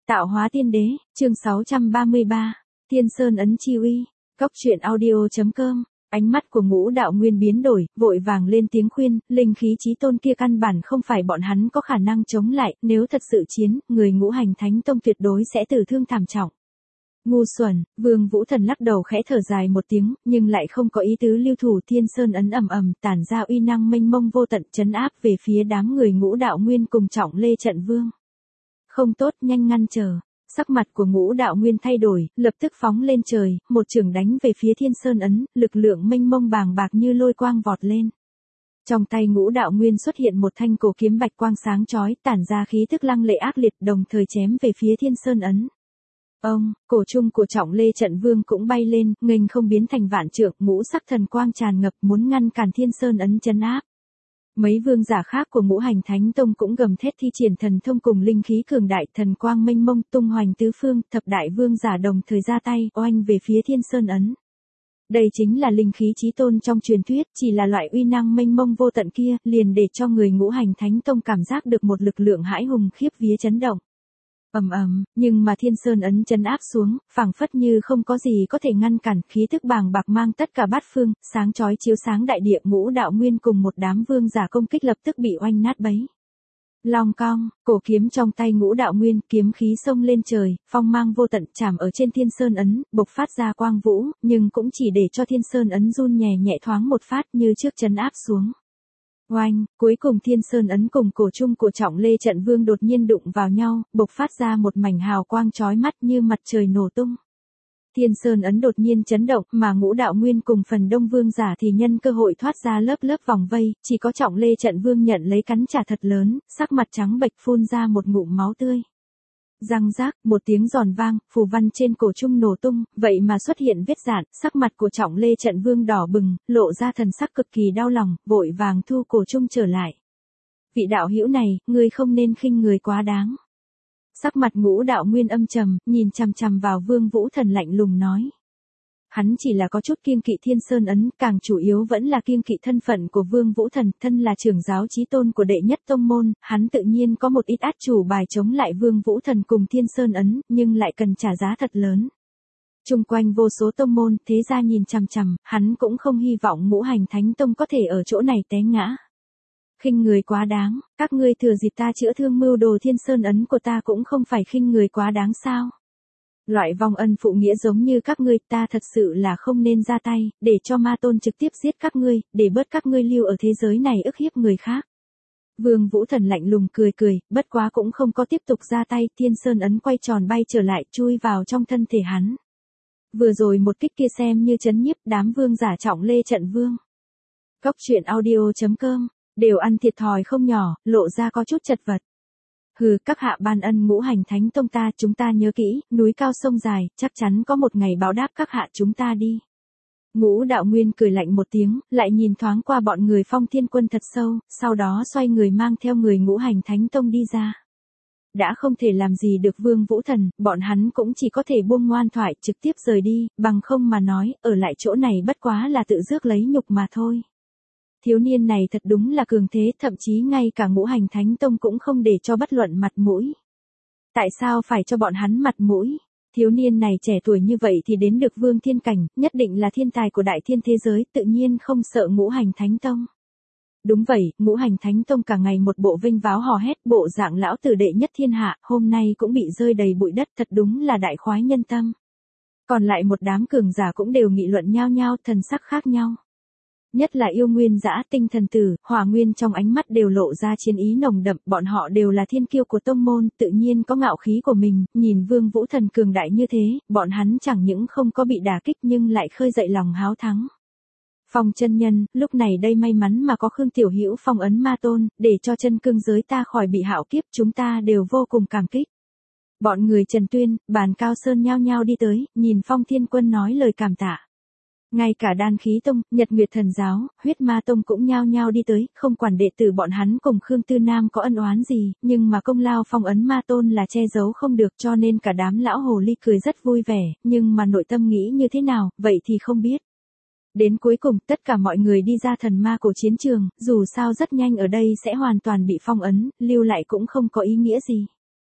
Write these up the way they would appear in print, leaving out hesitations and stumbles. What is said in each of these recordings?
Tạo hóa tiên đế, chương 633, Thiên Sơn ấn chi uy, Góc truyện audio.com. Ánh mắt của Ngũ Đạo Nguyên biến đổi, vội vàng lên tiếng khuyên, linh khí chí tôn kia căn bản không phải bọn hắn có khả năng chống lại, nếu thật sự chiến, người Ngũ Hành Thánh Tông tuyệt đối sẽ tử thương thảm trọng. Ngu xuẩn, Vương Vũ Thần lắc đầu khẽ thở dài một tiếng, nhưng lại không có ý tứ lưu thủ. Thiên Sơn ấn ầm ầm tản ra uy năng mênh mông vô tận, trấn áp về phía đám người Ngũ Đạo Nguyên cùng Trọng Lê Trận Vương. Không tốt, nhanh ngăn trở. Sắc mặt của Ngũ Đạo Nguyên thay đổi, lập tức phóng lên trời, một chưởng đánh về phía Thiên Sơn ấn, lực lượng mênh mông bàng bạc như lôi quang vọt lên. Trong tay Ngũ Đạo Nguyên xuất hiện một thanh cổ kiếm bạch quang sáng chói, tản ra khí tức lăng lệ ác liệt, đồng thời chém về phía Thiên Sơn ấn. Ông, cổ trung của Trọng Lê Trận Vương cũng bay lên, nghênh không biến thành vạn trượng, ngũ sắc thần quang tràn ngập, muốn ngăn cản Thiên Sơn ấn trấn áp. Mấy vương giả khác của Ngũ Hành Thánh Tông cũng gầm thét thi triển thần thông cùng linh khí cường đại, thần quang mênh mông tung hoành tứ phương, thập đại vương giả đồng thời ra tay, oanh về phía Thiên Sơn ấn. Đây chính là linh khí chí tôn trong truyền thuyết, chỉ là loại uy năng mênh mông vô tận kia, liền để cho người Ngũ Hành Thánh Tông cảm giác được một lực lượng hãi hùng khiếp vía chấn động. Ầm ầm, nhưng mà Thiên Sơn ấn trấn áp xuống, phảng phất như không có gì có thể ngăn cản, khí tức bàng bạc mang tất cả bát phương, sáng chói chiếu sáng đại địa. Ngũ Đạo Nguyên cùng một đám vương giả công kích lập tức bị oanh nát bấy. Long cong, cổ kiếm trong tay Ngũ Đạo Nguyên, kiếm khí xông lên trời, phong mang vô tận chạm ở trên Thiên Sơn ấn, bộc phát ra quang vũ, nhưng cũng chỉ để cho Thiên Sơn ấn run nhẹ nhẹ thoáng một phát như trước trấn áp xuống. Oanh, cuối cùng Thiên Sơn ấn cùng cổ trung của Trọng Lê Trận Vương đột nhiên đụng vào nhau, bộc phát ra một mảnh hào quang chói mắt như mặt trời nổ tung. Thiên Sơn ấn đột nhiên chấn động, mà Ngũ Đạo Nguyên cùng phần đông vương giả thì nhân cơ hội thoát ra lớp lớp vòng vây, chỉ có Trọng Lê Trận Vương nhận lấy cắn trả thật lớn, sắc mặt trắng bệch phun ra một ngụm máu tươi. Răng rác, một tiếng giòn vang, phù văn trên cổ trung nổ tung, vậy mà xuất hiện vết rạn, sắc mặt của Trọng Lê Trận Vương đỏ bừng, lộ ra thần sắc cực kỳ đau lòng, vội vàng thu cổ trung trở lại. Vị đạo hữu này, ngươi không nên khinh người quá đáng. Sắc mặt Ngũ Đạo Nguyên âm trầm, nhìn chằm chằm vào Vương Vũ Thần lạnh lùng nói. Hắn chỉ là có chút kiêng kỵ Thiên Sơn ấn, càng chủ yếu vẫn là kiêng kỵ thân phận của Vương Vũ Thần, thân là trưởng giáo chí tôn của đệ nhất tông môn, hắn tự nhiên có một ít át chủ bài chống lại Vương Vũ Thần cùng Thiên Sơn ấn, nhưng lại cần trả giá thật lớn. Chung quanh vô số tông môn, thế gia nhìn chằm chằm, hắn cũng không hy vọng Ngũ Hành Thánh Tông có thể ở chỗ này té ngã. Khinh người quá đáng, các ngươi thừa dịp ta chữa thương mưu đồ Thiên Sơn ấn của ta cũng không phải khinh người quá đáng sao? Loại vong ân phụ nghĩa giống như các ngươi, ta thật sự là không nên ra tay, để cho ma tôn trực tiếp giết các ngươi, để bớt các ngươi lưu ở thế giới này ức hiếp người khác. Vương Vũ Thần lạnh lùng cười cười, bất quá cũng không có tiếp tục ra tay, Thiên Sơn ấn quay tròn bay trở lại, chui vào trong thân thể hắn. Vừa rồi một kích kia xem như trấn nhiếp đám vương giả Trọng Lê Trận Vương. Góc truyện audio.com, đều ăn thiệt thòi không nhỏ, lộ ra có chút chật vật. Hừ, các hạ ban ân Ngũ Hành Thánh Tông ta, chúng ta nhớ kỹ, núi cao sông dài, chắc chắn có một ngày báo đáp các hạ chúng ta đi. Ngũ Đạo Nguyên cười lạnh một tiếng, lại nhìn thoáng qua bọn người Phong Thiên Quân thật sâu, sau đó xoay người mang theo người Ngũ Hành Thánh Tông đi ra. Đã không thể làm gì được Vương Vũ Thần, bọn hắn cũng chỉ có thể buông ngoan thoại trực tiếp rời đi, bằng không mà nói, ở lại chỗ này bất quá là tự rước lấy nhục mà thôi. Thiếu niên này thật đúng là cường thế, thậm chí ngay cả Ngũ Hành Thánh Tông cũng không để cho bất luận mặt mũi. Tại sao phải cho bọn hắn mặt mũi? Thiếu niên này trẻ tuổi như vậy thì đến được Vương Thiên Cảnh, nhất định là thiên tài của đại thiên thế giới, tự nhiên không sợ Ngũ Hành Thánh Tông. Đúng vậy, Ngũ Hành Thánh Tông cả ngày một bộ vinh váo hò hét, bộ dạng lão tử đệ nhất thiên hạ, hôm nay cũng bị rơi đầy bụi đất, thật đúng là đại khoái nhân tâm. Còn lại một đám cường giả cũng đều nghị luận nhao nhao, thần sắc khác nhau. Nhất là Yêu Nguyên Dã, Tinh Thần Tử, Hỏa Nguyên trong ánh mắt đều lộ ra chiến ý nồng đậm, bọn họ đều là thiên kiêu của tông môn, tự nhiên có ngạo khí của mình, nhìn Vương Vũ Thần cường đại như thế, bọn hắn chẳng những không có bị đả kích nhưng lại khơi dậy lòng háo thắng. Phong chân nhân, lúc này đây may mắn mà có Khương Tiểu Hữu phong ấn ma tôn, để cho chân cương giới ta khỏi bị hạo kiếp, chúng ta đều vô cùng cảm kích. Bọn người Trần Tuyên, Bàn Cao Sơn nhao nhao đi tới, nhìn Phong Thiên Quân nói lời cảm tạ. Ngay cả Đan Khí Tông, Nhật Nguyệt Thần Giáo, Huyết Ma Tông cũng nhao nhao đi tới, không quản đệ tử bọn hắn cùng Khương Tư Nam có ân oán gì, nhưng mà công lao phong ấn ma tôn là che giấu không được, cho nên cả đám lão hồ ly cười rất vui vẻ, nhưng mà nội tâm nghĩ như thế nào, vậy thì không biết. Đến cuối cùng, tất cả mọi người đi ra thần ma cổ chiến trường, dù sao rất nhanh ở đây sẽ hoàn toàn bị phong ấn, lưu lại cũng không có ý nghĩa gì.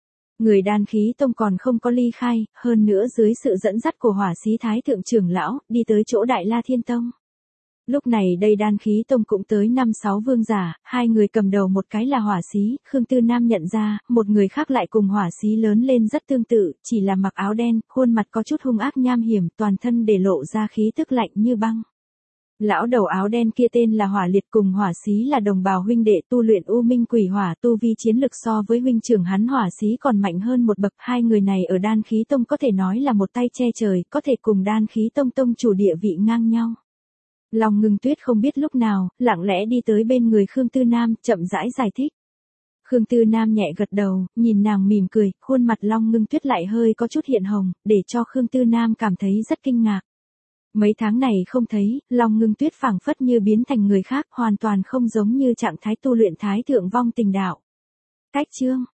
Người Đan Khí Tông còn không có ly khai, hơn nữa dưới sự dẫn dắt của Hỏa Xí Thái thượng trưởng lão, đi tới chỗ Đại La Thiên Tông. Lúc này đây Đan Khí Tông cũng tới 5-6 vương giả, hai người cầm đầu một cái là Hỏa Xí, Khương Tư Nam nhận ra, một người khác lại cùng Hỏa Xí lớn lên rất tương tự, chỉ là mặc áo đen, khuôn mặt có chút hung ác nham hiểm, toàn thân để lộ ra khí tức lạnh như băng. Lão đầu áo đen kia tên là Hỏa Liệt, cùng Hỏa Xí là đồng bào huynh đệ tu luyện U Minh Quỷ Hỏa, tu vi chiến lực so với huynh trưởng hắn Hỏa Xí còn mạnh hơn một bậc. Hai người này ở Đan Khí Tông có thể nói là một tay che trời, có thể cùng Đan Khí Tông tông chủ địa vị ngang nhau. Long Ngưng Tuyết không biết lúc nào, lặng lẽ đi tới bên người Khương Tư Nam, chậm rãi giải thích. Khương Tư Nam nhẹ gật đầu, nhìn nàng mỉm cười, khuôn mặt Long Ngưng Tuyết lại hơi có chút hiện hồng, để cho Khương Tư Nam cảm thấy rất kinh ngạc. Mấy tháng này không thấy, Long Ngưng Tuyết phảng phất như biến thành người khác, hoàn toàn không giống như trạng thái tu luyện thái thượng vong tình đạo. Cách chương